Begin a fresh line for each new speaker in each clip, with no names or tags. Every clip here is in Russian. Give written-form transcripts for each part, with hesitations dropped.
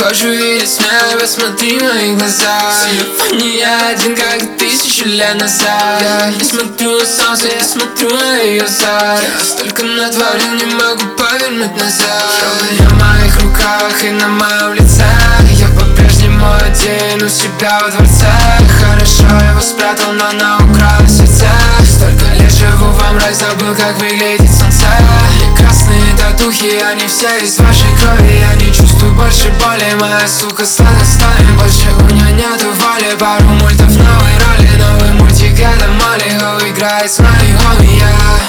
хочу видеть небо, смотри в мои глаза. Не я один, как и 1000 лет назад. Я не смотрю на солнце, я смотрю на ее зад. Я столько натворил, не могу повернуть назад. Живы на моих руках и на моем лице. Я по-прежнему один у себя во дворце. Хорошо его спрятал, но она украла сердце. Столько лет живу во мрак, забыл, как выглядит солнце. Красные татухи, они все из вашей крови. Я не чувствую больше боли, моя сука сладостная. Больше у меня нету воли, пару мультов, новые роли. Новый мультик это Молли, играет с моей хоми,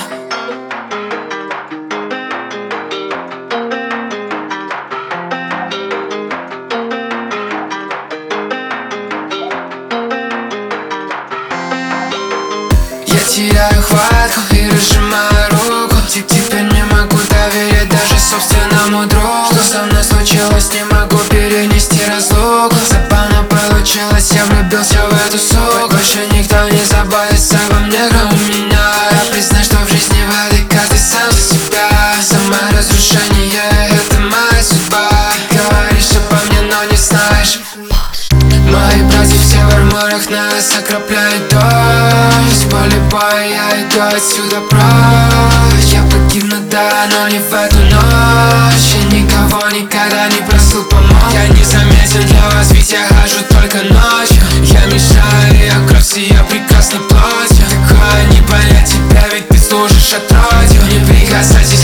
Я теряю хватку и разжимаю руку. Теперь не могу доверять даже собственному другу. Что со мной случилось, не могу перенести разлуку. Забавно получилось, я влюбился в эту суку. Больше никто не заботится обо мне, кроме меня. Я признаю, что в жизни в этой каждый сам за себя. Саморазрушение — это моя судьба. Говоришь обо мне, но не знаешь. Мои братья все в арморах, нас окропляет дождь. Поле боя, я иду отсюда прочь. Я погибну, да, но не в эту ночь. Я никого никогда не просил помочь. Я не заметен для вас, ведь я хожу только ночью. Я мешаю, я кровь, я прекрасно плотью. Такое не понять тебя, ведь ты служишь отродью. Не прикасайся